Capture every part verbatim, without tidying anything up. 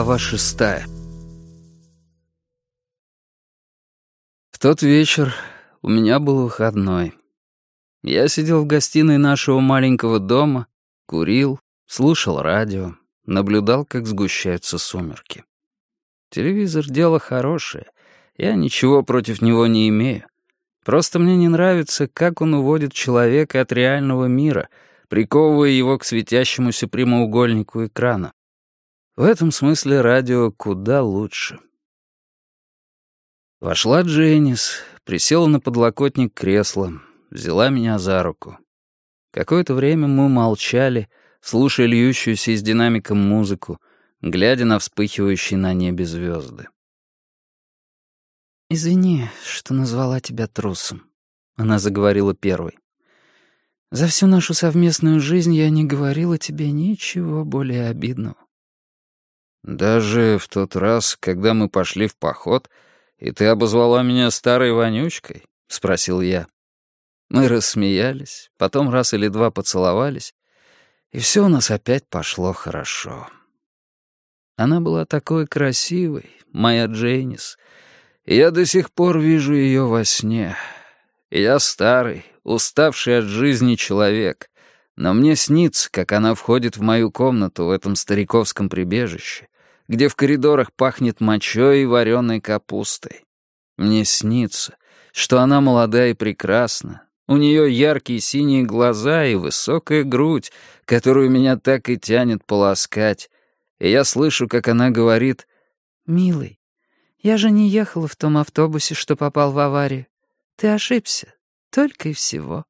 Глава шестая. В тот вечер у меня был выходной. Я сидел в гостиной нашего маленького дома, курил, слушал радио, наблюдал, как сгущаются сумерки. Телевизор — дело хорошее, я ничего против него не имею. Просто мне не нравится, как он уводит человека от реального мира, приковывая его к светящемуся прямоугольнику экрана. В этом смысле радио куда лучше. Вошла Дженнис, присела на подлокотник кресла, взяла меня за руку. Какое-то время мы молчали, слушая льющуюся из динамика музыку, глядя на вспыхивающие на небе звезды. «Извини, что назвала тебя трусом», — она заговорила первой. «За всю нашу совместную жизнь я не говорила тебе ничего более обидного». «Даже в тот раз, когда мы пошли в поход, и ты обозвала меня старой вонючкой?» — спросил я. Мы рассмеялись, потом раз или два поцеловались, и все у нас опять пошло хорошо. Она была такой красивой, моя Дженнис, и я до сих пор вижу ее во сне. Я старый, уставший от жизни человек, но мне снится, как она входит в мою комнату в этом стариковском прибежище, где в коридорах пахнет мочой и вареной капустой. Мне снится, что она молода и прекрасна, у нее яркие синие глаза и высокая грудь, которую меня так и тянет поласкать, и я слышу, как она говорит: «Милый, я же не ехала в том автобусе, что попал в аварию. Ты ошибся, только и всего».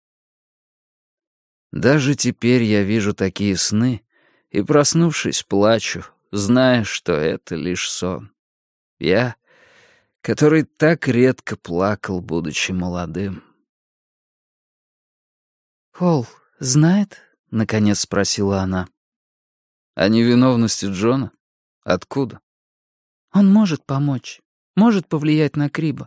Даже теперь я вижу такие сны и, проснувшись, плачу, зная, что это лишь сон. Я, который так редко плакал, будучи молодым. «Пол знает?» — наконец спросила она. «О невиновности Джона? Откуда?» «Он может помочь, может повлиять на Криба».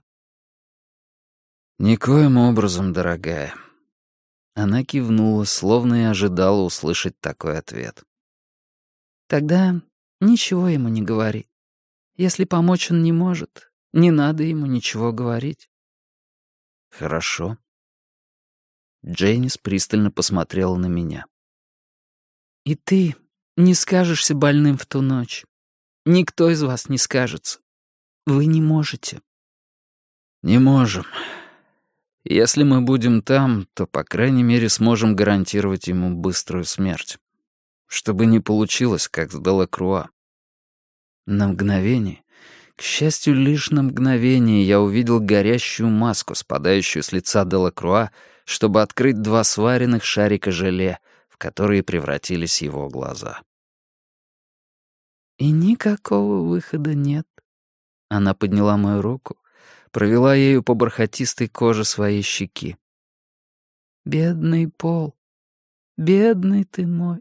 «Никоим образом, дорогая». Она кивнула, словно и ожидала услышать такой ответ. «Тогда ничего ему не говори. Если помочь он не может, не надо ему ничего говорить». «Хорошо». Дженнис пристально посмотрела на меня. «И ты не скажешься больным в ту ночь. Никто из вас не скажется. Вы не можете». «Не можем. Если мы будем там, то, по крайней мере, сможем гарантировать ему быструю смерть. Чтобы не получилось, как с Делакруа». На мгновение, к счастью, лишь на мгновение, я увидел горящую маску, спадающую с лица Делакруа, чтобы открыть два сваренных шарика желе, в которые превратились его глаза. «И никакого выхода нет». Она подняла мою руку, провела ею по бархатистой коже своей щеки. «Бедный Пол, бедный ты мой».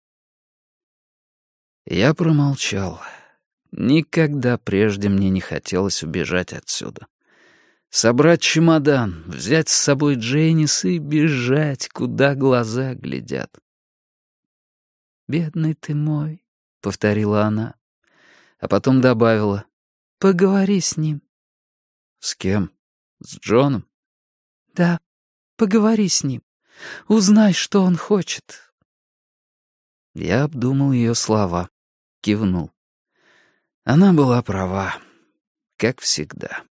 Я промолчал. Никогда прежде мне не хотелось убежать отсюда. Собрать чемодан, взять с собой Дженнис и бежать, куда глаза глядят. «Бедный ты мой», — повторила она, а потом добавила: «Поговори с ним». «С кем? С Джоном?» «Да, поговори с ним. Узнай, что он хочет». Я обдумал ее слова, кивнул. Она была права, как всегда.